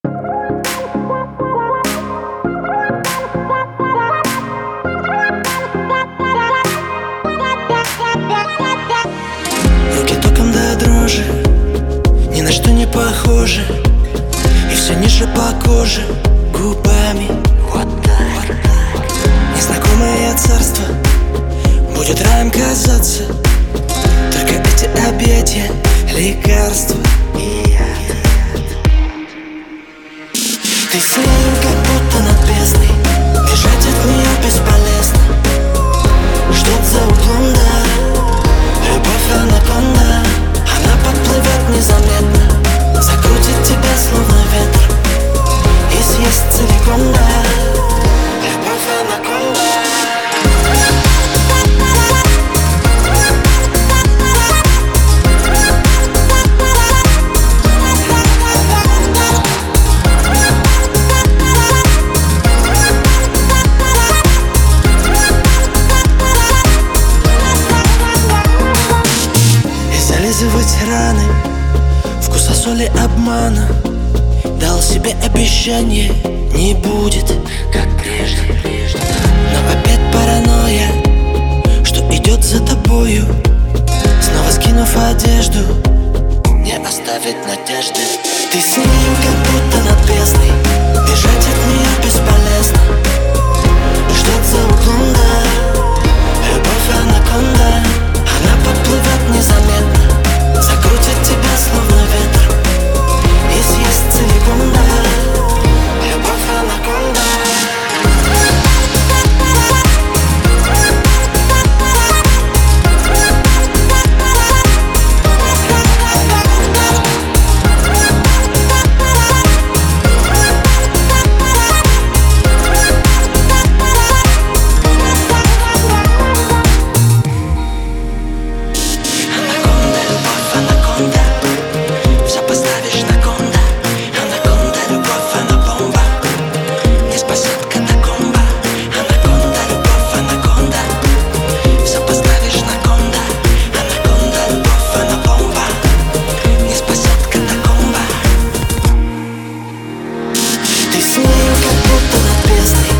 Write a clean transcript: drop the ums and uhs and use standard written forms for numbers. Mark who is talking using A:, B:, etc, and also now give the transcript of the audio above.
A: Руки током до дрожи, ни на что не похожи, и все ниже по коже губами. Вот так. Незнакомое царство будет раем казаться, только эти объятия — лекарства и яд. Ты с ним как будто над бездной, бежать от нее бесполезно. Ждет за углом, да, любовь анаконда. Она подплывет незаметно, закрутит тебя словно ветер и съест целиком, да. Любовь анаконда. Зализывать раны, вкуса соли обмана. Дал себе обещание, не будет как прежде. Но опять паранойя, что идет за тобою. Снова скинув одежду, не оставит надежды. Ты с ним как будто над бездной, бежать от нее бесполезно. Ждет за углом, да, любовь анаконда. Она подплывет незаметно, закрутит тебя словно ветер и съест целиком, да. Любовь анаконда. Ты с ним как будто над бездной,